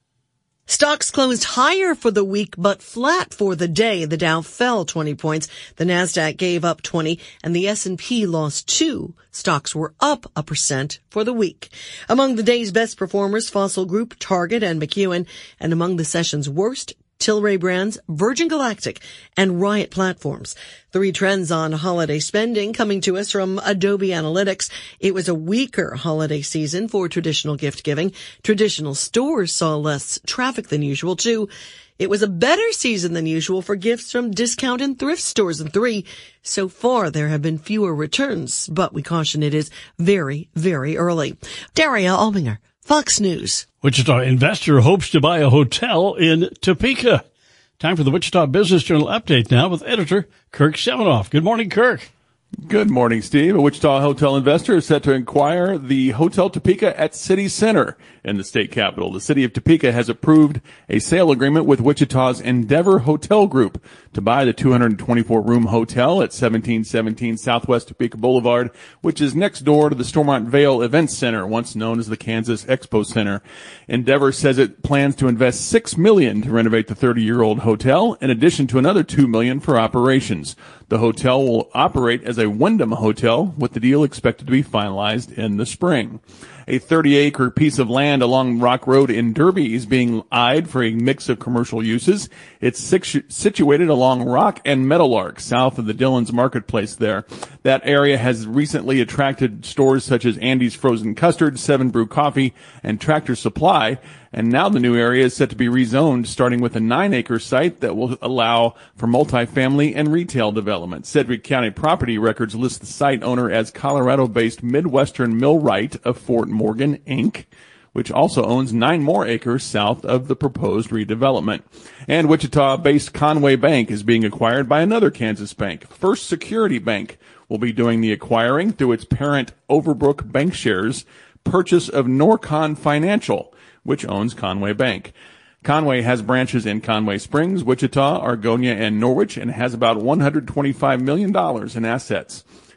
Stocks closed higher for the week, but flat for the day. The Dow fell twenty points. The Nasdaq gave up twenty, and the S and P lost two. Stocks were up a percent for the week. Among the day's best performers, Fossil Group, Target, and McEwen, and among the session's worst, Tilray Brands, Virgin Galactic, and Riot Platforms. Three trends on holiday spending coming to us from Adobe Analytics. It was a weaker holiday season for traditional gift giving. Traditional stores saw less traffic than usual, too. It was a better season than usual for gifts from discount and thrift stores. And three, so far there have been fewer returns, but we caution it is very, very early. Daria Albinger, Fox News. Wichita investor hopes to buy a hotel in Topeka. Time for the Wichita Business Journal update now with editor Kirk Seminoff. Good morning, Kirk. Good morning, Steve. A Wichita hotel investor is set to acquire the Hotel Topeka at City Center in the state capital. The city of Topeka has approved a sale agreement with Wichita's Endeavor Hotel Group to buy the two hundred twenty-four room hotel at seventeen seventeen Southwest Topeka Boulevard, which is next door to the Stormont Vale Event Center, once known as the Kansas Expo Center. Endeavor says it plans to invest six million dollars to renovate the thirty-year-old hotel, in addition to another two million dollars for operations. The hotel will operate as a Wyndham hotel, with the deal expected to be finalized in the spring. A thirty acre piece of land along Rock Road in Derby is being eyed for a mix of commercial uses. It's situ- situated along Rock and Meadowlark, south of the Dillon's Marketplace there. That area has recently attracted stores such as Andy's Frozen Custard, Seven Brew Coffee, and Tractor Supply. And now the new area is set to be rezoned, starting with a nine acre site that will allow for multifamily and retail development. Sedgwick County Property Records lists the site owner as Colorado-based Midwestern Millwright of Fort Morgan, Incorporated, which also owns nine more acres south of the proposed redevelopment. And Wichita-based Conway Bank is being acquired by another Kansas bank. First Security Bank will be doing the acquiring through its parent Overbrook Bankshares purchase of Norcon Financial, which owns Conway Bank. Conway has branches in Conway Springs, Wichita, Argonia, and Norwich, and has about one hundred twenty-five million dollars in assets.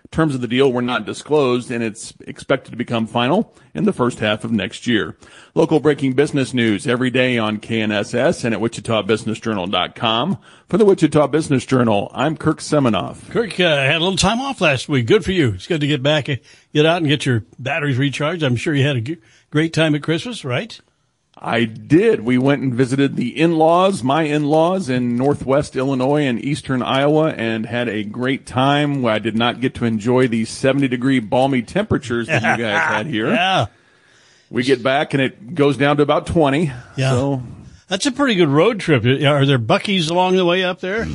Terms of the deal were not disclosed, and it's expected to become final in the first half of next year. Local breaking business news every day on K N S S and at Wichita Business Journal dot com. For the Wichita Business Journal, I'm Kirk Seminoff. Kirk uh, had a little time off last week. Good for you. It's good to get back, uh, get out and get your batteries recharged. I'm sure you had a g- great time at Christmas, right? I did. We went and visited the in-laws, my in-laws in northwest Illinois and eastern Iowa, and had a great time. I did not get to enjoy the seventy-degree balmy temperatures that you guys had here. Yeah. We get back, and it goes down to about twenty. Yeah. So that's a pretty good road trip. Are there Buc-ee's along the way up there?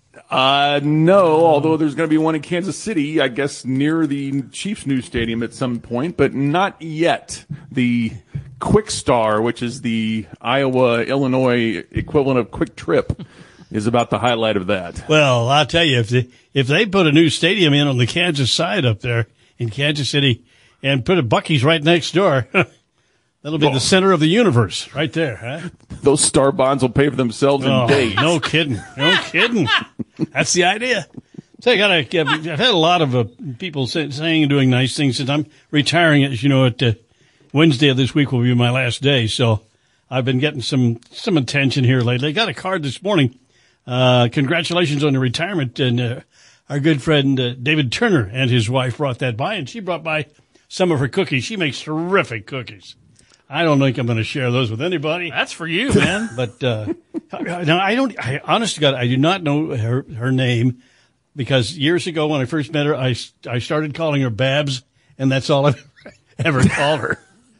Uh, no, although there's going to be one in Kansas City, I guess, near the Chiefs' new stadium at some point, but not yet. The Quick Star, which is the Iowa-Illinois equivalent of Quick Trip, is about the highlight of that. Well, I'll tell you, if they, if they put a new stadium in on the Kansas side up there in Kansas City and put a Buc-ee's right next door, that'll be oh. the center of the universe right there, huh? Those star bonds will pay for themselves oh, in days. No kidding. No kidding. That's the idea. So I gotta, I've had a lot of uh, people say, saying and doing nice things since I'm retiring. As you know, at uh, Wednesday of this week will be my last day. So I've been getting some, some attention here lately. I got a card this morning. Uh, congratulations on your retirement. And, uh, our good friend, uh, David Turner and his wife brought that by, and she brought by some of her cookies. She makes terrific cookies. I don't think I'm going to share those with anybody. That's for you, man. But, uh, now I don't, I, honest to God, I do not know her, her name because years ago when I first met her, I, I started calling her Babs, and that's all I've ever called her.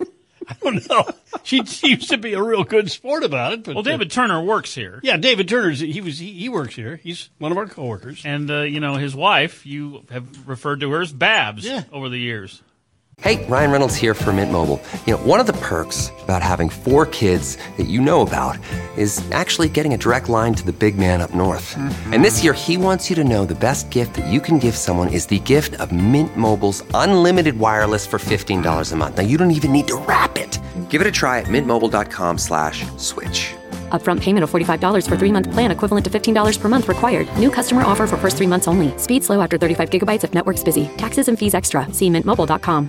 I don't know. She seems to be a real good sport about it. But, well, David uh, Turner works here. Yeah, David Turner's, he was, he, he works here. He's one of our coworkers. And, uh, you know, his wife, you have referred to her as Babs yeah. over the years. Hey, Ryan Reynolds here for Mint Mobile. You know, one of the perks about having four kids that you know about is actually getting a direct line to the big man up north. Mm-hmm. And this year, he wants you to know the best gift that you can give someone is the gift of Mint Mobile's unlimited wireless for fifteen dollars a month. Now, you don't even need to wrap it. Give it a try at mintmobile.com slash switch. Upfront payment of forty-five dollars for three-month plan equivalent to fifteen dollars per month required. New customer offer for first three months only. Speed slow after thirty-five gigabytes if network's busy. Taxes and fees extra. See mint mobile dot com.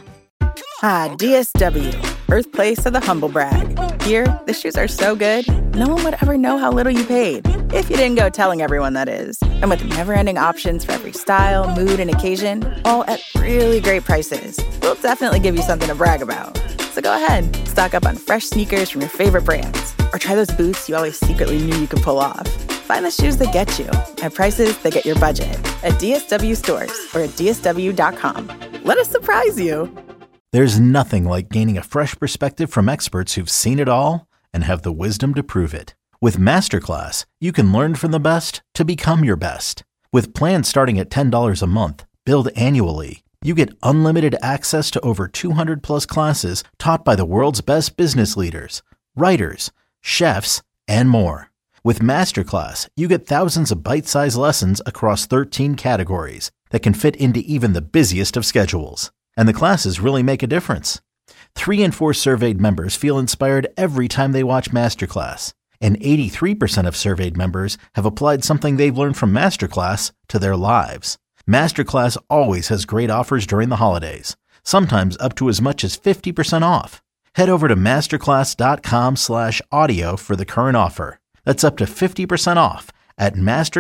Hi, D S W, birthplace of the humble brag. Here, the shoes are so good, no one would ever know how little you paid. If you didn't go telling everyone, that is. And with never-ending options for every style, mood, and occasion, all at really great prices, we'll definitely give you something to brag about. So go ahead, stock up on fresh sneakers from your favorite brands, or try those boots you always secretly knew you could pull off. Find the shoes that get you at prices that get your budget at D S W stores or at D S W dot com. Let us surprise you. There's nothing like gaining a fresh perspective from experts who've seen it all and have the wisdom to prove it. With Masterclass, you can learn from the best to become your best. With plans starting at ten dollars a month, billed annually, you get unlimited access to over two hundred plus classes taught by the world's best business leaders, writers, chefs, and more. With Masterclass, you get thousands of bite-sized lessons across thirteen categories that can fit into even the busiest of schedules. And the classes really make a difference. Three in four surveyed members feel inspired every time they watch Masterclass. And eighty-three percent of surveyed members have applied something they've learned from Masterclass to their lives. Masterclass always has great offers during the holidays, sometimes up to as much as fifty percent off. Head over to masterclass.com slash audio for the current offer. That's up to fifty percent off at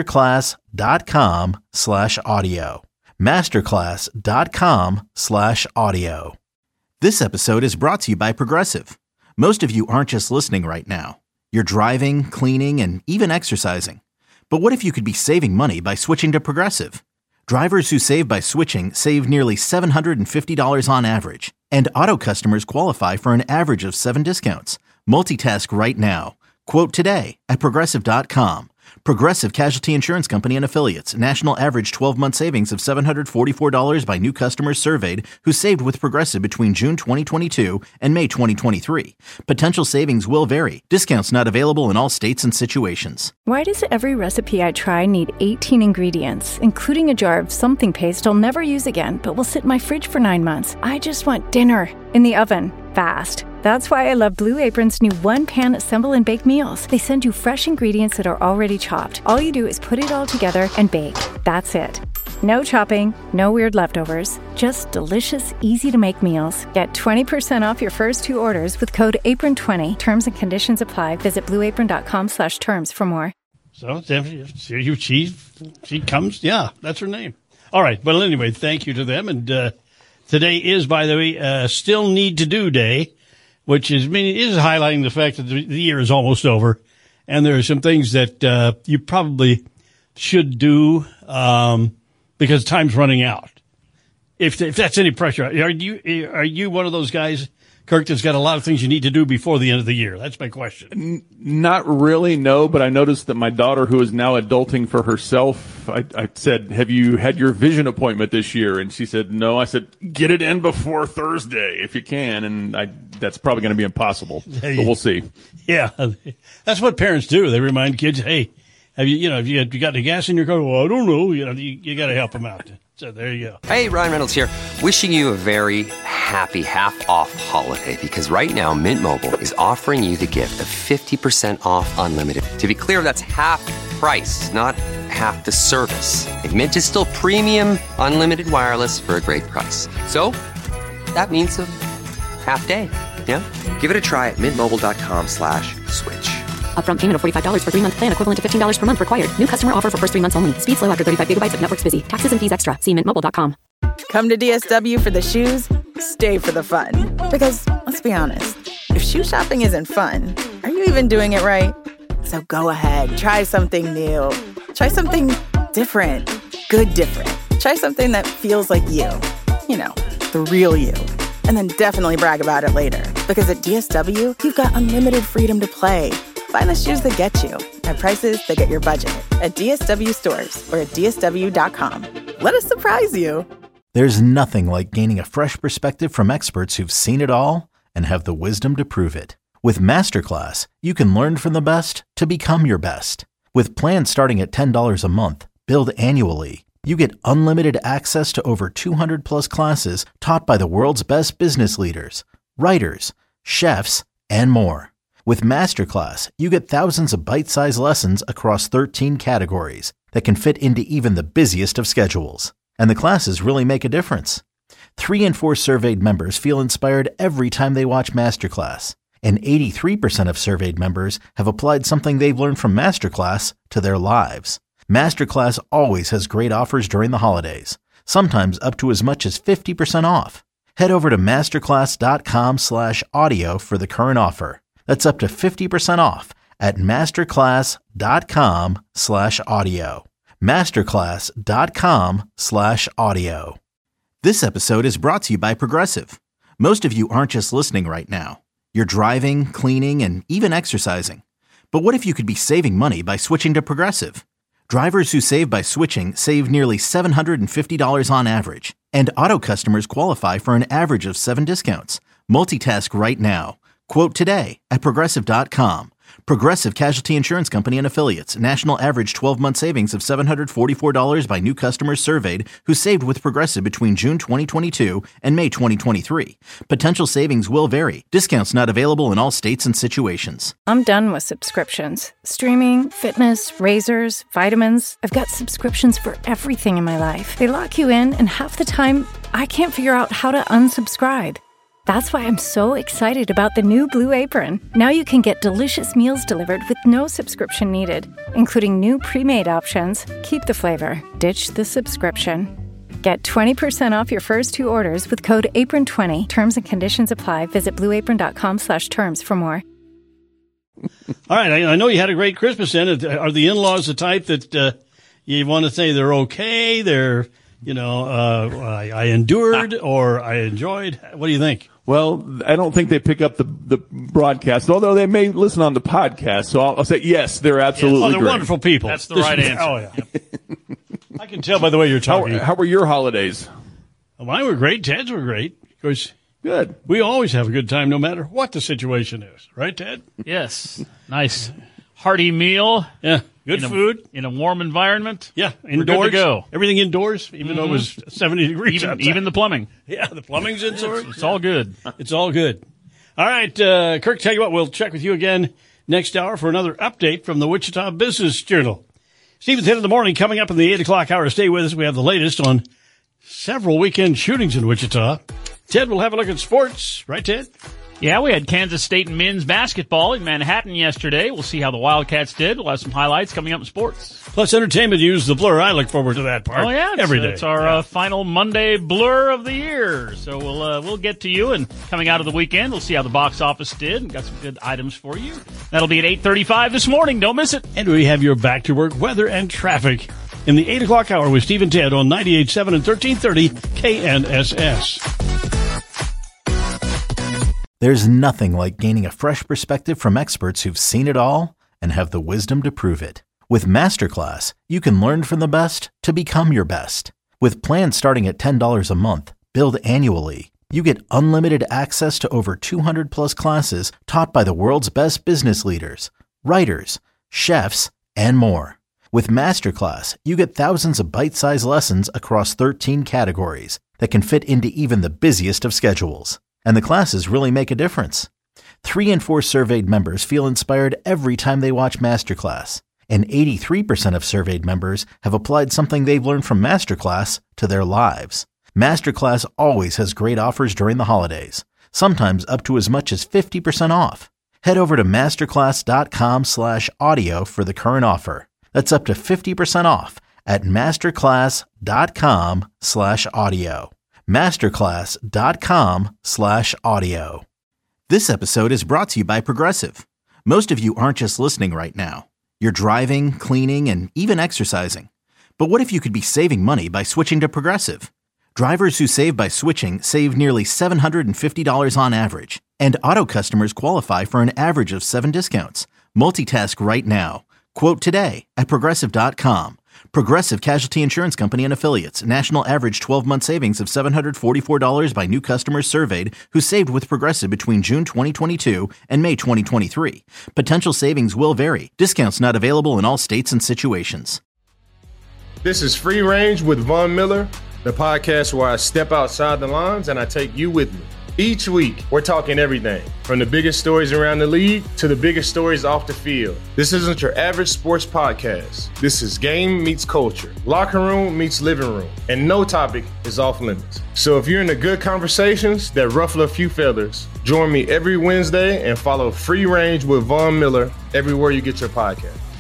masterclass.com slash audio. Masterclass.com slash audio. This episode is brought to you by Progressive. Most of you aren't just listening right now. You're driving, cleaning, and even exercising. But what if you could be saving money by switching to Progressive? Drivers who save by switching save nearly seven hundred fifty dollars on average. And auto customers qualify for an average of seven discounts. Multitask right now. Quote today at Progressive dot com. Progressive Casualty Insurance Company and Affiliates. National average twelve-month savings of seven hundred forty-four dollars by new customers surveyed who saved with Progressive between June twenty twenty-two and May twenty twenty-three. Potential savings will vary. Discounts not available in all states and situations. Why does every recipe I try need eighteen ingredients, including a jar of something paste I'll never use again, but will sit in my fridge for nine months? I just want dinner in the oven, fast. That's why I love Blue Apron's new one-pan assemble and bake meals. They send you fresh ingredients that are already chopped. All you do is put it all together and bake. That's it. No chopping, no weird leftovers, just delicious, easy-to-make meals. Get twenty percent off your first two orders with code apron twenty. Terms and conditions apply. Visit blue apron dot com slash terms for more. So, she, she, she comes, yeah, that's her name. All right, well, anyway, thank you to them. And uh, today is, by the way, uh, Still Need to Do Day, which is, I mean, is highlighting the fact that the, the year is almost over. And there are some things that uh, you probably should do um, because time's running out. If if that's any pressure, are you are you one of those guys, Kirk, that's got a lot of things you need to do before the end of the year? That's my question. N- not really, no, but I noticed that my daughter, who is now adulting for herself, I, I said, have you had your vision appointment this year? And she said, no. I said, get it in before Thursday if you can. And I, that's probably going to be impossible, but we'll see. Yeah, that's what parents do. They remind kids, hey, have you, you know, have you, have you got the gas in your car? Well, I don't know. You know, you, you got to help them out. So there you go. Hey, Ryan Reynolds here. Wishing you a very happy half-off holiday because right now Mint Mobile is offering you the gift of fifty percent off unlimited. To be clear, that's half price, not half the service. And Mint is still premium unlimited wireless for a great price. So that means a half day. Yeah? Give it a try at mintmobile.com slash switch. Upfront payment of forty-five dollars for three-month plan equivalent to fifteen dollars per month required. New customer offer for first three months only. Speed slow after thirty-five gigabytes if network's busy. Taxes and fees extra. See mint mobile dot com. Come to D S W for the shoes, stay for the fun. Because, let's be honest, if shoe shopping isn't fun, are you even doing it right? So go ahead, try something new. Try something different. Good different. Try something that feels like you. You know, the real you. And then definitely brag about it later. Because at D S W, you've got unlimited freedom to play. Find the shoes that get you at prices that get your budget at D S W stores or at D S W dot com. Let us surprise you. There's nothing like gaining a fresh perspective from experts who've seen it all and have the wisdom to prove it. With Masterclass, you can learn from the best to become your best. With plans starting at ten dollars a month, billed annually, you get unlimited access to over two hundred plus classes taught by the world's best business leaders, writers, chefs, and more. With Masterclass, you get thousands of bite-sized lessons across thirteen categories that can fit into even the busiest of schedules. And the classes really make a difference. Three in four surveyed members feel inspired every time they watch Masterclass. And eighty-three percent of surveyed members have applied something they've learned from Masterclass to their lives. Masterclass always has great offers during the holidays, sometimes up to as much as fifty percent off. Head over to masterclass.com slash audio for the current offer. That's up to fifty percent off at masterclass.com slash audio. Masterclass.com slash audio. This episode is brought to you by Progressive. Most of you aren't just listening right now. You're driving, cleaning, and even exercising. But what if you could be saving money by switching to Progressive? Drivers who save by switching save nearly seven hundred fifty dollars on average. And auto customers qualify for an average of seven discounts. Multitask right now. Quote today at Progressive dot com. Progressive Casualty Insurance Company and Affiliates. National average twelve-month savings of seven hundred forty-four dollars by new customers surveyed who saved with Progressive between June twenty twenty-two and May twenty twenty-three. Potential savings will vary. Discounts not available in all states and situations. I'm done with subscriptions. Streaming, fitness, razors, vitamins. I've got subscriptions for everything in my life. They lock you in, and half the time, I can't figure out how to unsubscribe. That's why I'm so excited about the new Blue Apron. Now you can get delicious meals delivered with no subscription needed, including new pre-made options. Keep the flavor, ditch the subscription. Get twenty percent off your first two orders with code apron twenty. Terms and conditions apply. Visit blue apron dot com slash terms for more. All right, I, I know you had a great Christmas in. Are the in-laws the type that uh, you want to say they're okay, they're, you know, uh, I, I endured or I enjoyed? What do you think? Well, I don't think they pick up the the broadcast, although they may listen on the podcast. So I'll, I'll say yes, they're absolutely yes. Oh, they're great. wonderful people. That's the right answer. Oh, yeah. I can tell by the way you're talking. How, how were your holidays? Well, mine were great. Ted's were great. Of course, good. We always have a good time no matter what the situation is. Right, Ted? Yes. Nice. Hearty meal. Yeah. Good in food. A, in a warm environment. Yeah. We're good to go. Everything indoors, even mm-hmm. though it was seventy degrees even, outside. Even the plumbing. Yeah, the plumbing's indoors. It's, it's all good. It's all good. All right, uh, Kirk, tell you what, we'll check with you again next hour for another update from the Wichita Business Journal. Stephen's Hit in the Morning coming up in the eight o'clock hour. Stay with us. We have the latest on several weekend shootings in Wichita. Ted will have a look at sports. Right, Ted? Yeah, we had Kansas State men's basketball in Manhattan yesterday. We'll see how the Wildcats did. We'll have some highlights coming up in sports. Plus entertainment news, the Blur. I look forward to that part. Oh, yeah. It's, every day. It's our yeah. uh, final Monday Blur of the year. So we'll uh, we'll get to you. And coming out of the weekend, we'll see how the box office did. Got some good items for you. That'll be at eight thirty-five this morning. Don't miss it. And we have your back-to-work weather and traffic in the eight o'clock hour with Steve and Ted on ninety-eight point seven and thirteen thirty K N S S. There's nothing like gaining a fresh perspective from experts who've seen it all and have the wisdom to prove it. With Masterclass, you can learn from the best to become your best. With plans starting at ten dollars a month, billed annually, you get unlimited access to over two hundred plus classes taught by the world's best business leaders, writers, chefs, and more. With Masterclass, you get thousands of bite-sized lessons across thirteen categories that can fit into even the busiest of schedules. And the classes really make a difference. Three in four surveyed members feel inspired every time they watch Masterclass. And eighty-three percent of surveyed members have applied something they've learned from Masterclass to their lives. Masterclass always has great offers during the holidays, sometimes up to as much as fifty percent off. Head over to masterclass.com slash audio for the current offer. That's up to fifty percent off at masterclass.com slash audio. Masterclass.com slash audio. This episode is brought to you by Progressive. Most of you aren't just listening right now. You're driving, cleaning, and even exercising. But what if you could be saving money by switching to Progressive? Drivers who save by switching save nearly seven hundred fifty dollars on average. And auto customers qualify for an average of seven discounts. Multitask right now. Quote today at Progressive dot com. Progressive Casualty Insurance Company and Affiliates. National average twelve-month savings of seven hundred forty-four dollars by new customers surveyed who saved with Progressive between June twenty twenty-two and May twenty twenty-three. Potential savings will vary. Discounts not available in all states and situations. This is Free Range with Von Miller, the podcast where I step outside the lines and I take you with me. Each week, we're talking everything from the biggest stories around the league to the biggest stories off the field. This isn't your average sports podcast. This is game meets culture, locker room meets living room, and no topic is off limits. So if you're into good conversations that ruffle a few feathers, join me every Wednesday and follow Free Range with Von Miller everywhere you get your podcast.